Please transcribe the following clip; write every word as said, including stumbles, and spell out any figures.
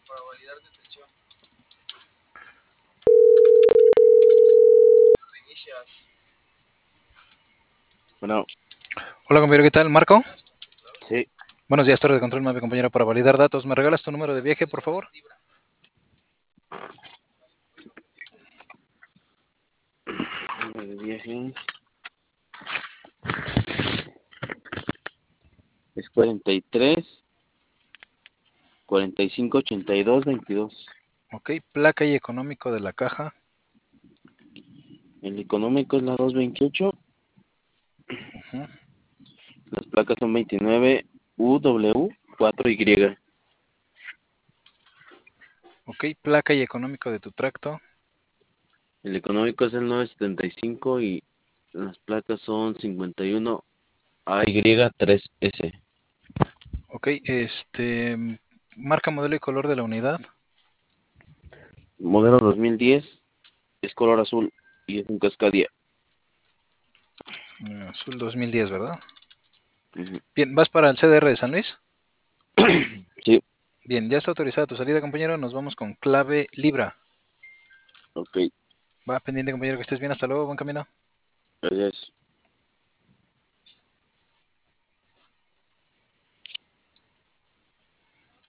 Bueno, Hola compañero, ¿qué tal? ¿Marco? sí. Buenos días, torre de control, nueve compañero, para validar datos. ¿Me regalas tu número de viaje, por favor? Número de viaje es cuarenta y tres, cuarenta y cinco, ochenta y dos, veintidós. Ok, placa y económico de la caja. El económico es la doscientos veintiocho. Uh-huh. Las placas son veintinueve U W cuatro Y. Ok, placa y económico de tu tracto. El económico es el novecientos setenta y cinco y las placas son cincuenta y uno A Y tres S. Ok, este... marca, modelo y color de la unidad. Modelo dos mil diez, es color azul y es un Cascadia. Mm, Azul dos mil diez, ¿verdad? Uh-huh. Bien, ¿vas para el C D R de San Luis? Sí, Bien, ya está autorizada tu salida, compañero. Nos vamos con clave Libra. ok, Va pendiente, compañero, que estés bien. Hasta luego, buen camino. gracias.